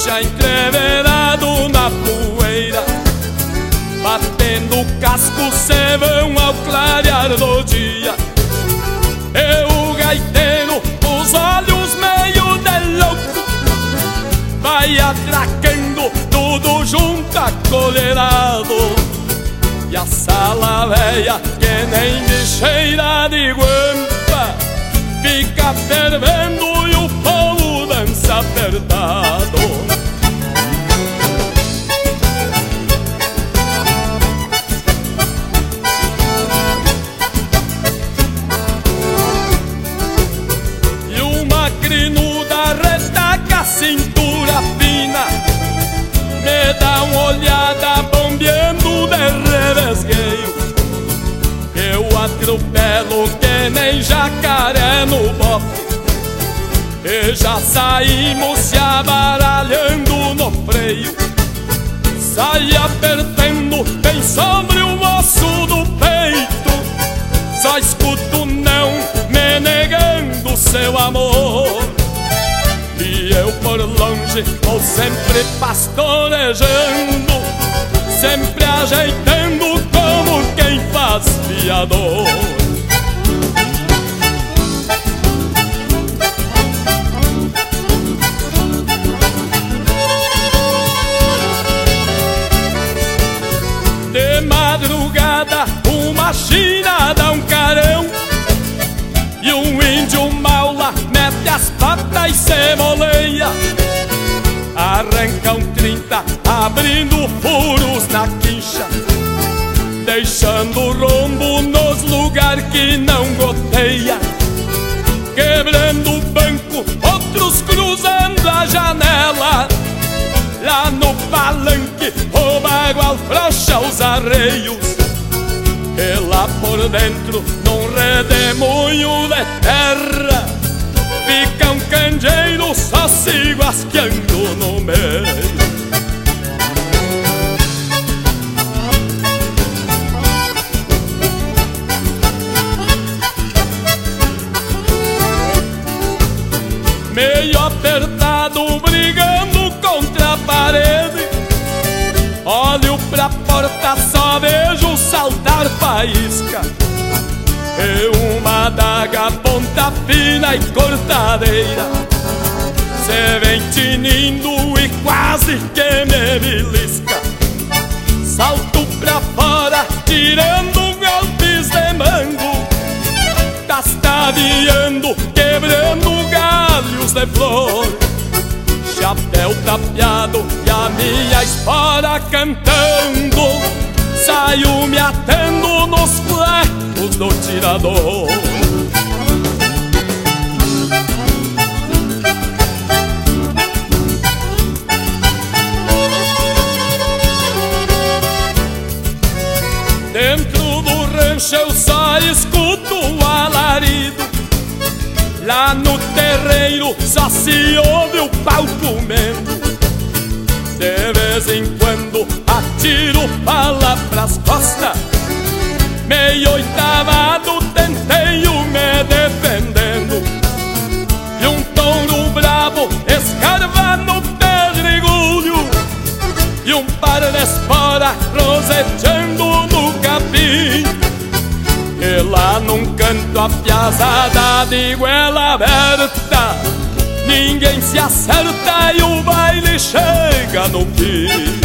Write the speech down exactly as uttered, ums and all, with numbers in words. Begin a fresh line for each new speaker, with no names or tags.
quincha entreverado na poeira, batendo o casco se vão ao clarear do dia. E o gaiteiro, os olhos meio de louco, vai atracando tudo junto acolherado. E a sala velha, que nem bicheira de guampa, fica fervendo e o povo dança apertado. E uma crinuda retaca a cintura fina, me dá uma olhada bombeando de revesgueio. Eu atropelo que nem jacaré no bofe, e já saímos se abaralhando no freio. Sai apertando bem sobre o osso do peito, só escuto não me negando seu amor. E eu por longe vou sempre pastorejando, sempre ajeitando como quem faz fiador. De madrugada uma china dá um carão, e um índio maula mete as patas e se moleia. Arranca um trinta abrindo furos na quincha, deixando rombo nos lugares que não goteia. Quebrando o banco, outros cruzando a janela. Lá no palanque o bagual frouxa os arreios, e lá por dentro num redemoinho de terra fica um candeeiro só se guasqueando no meio. Meio apertado, brigando contra a parede, olho pra porta, só vejo saltar faísca, e uma adaga ponta fina e cortadeira se vem tinindo e quase que me belisca. Salto pra fora, tirando golpes de mango, tastaviando, quebrando galhos de flor. Chapéu tapeado e a minha espora cantando, saio me atendo nos flecos do tirador. Dentro do rancho eu só escuto o alarido, lá no terreiro só se ouve o pau comendo. De vez em quando atiro bala pras costas, meio oitavado tenteio me defendendo. E um touro bravo escarva no pedregulho, e um par de espora roseteando no capim. E lá num canto a piazada de goela aberta, ninguém se acerta e o baile chega no fim.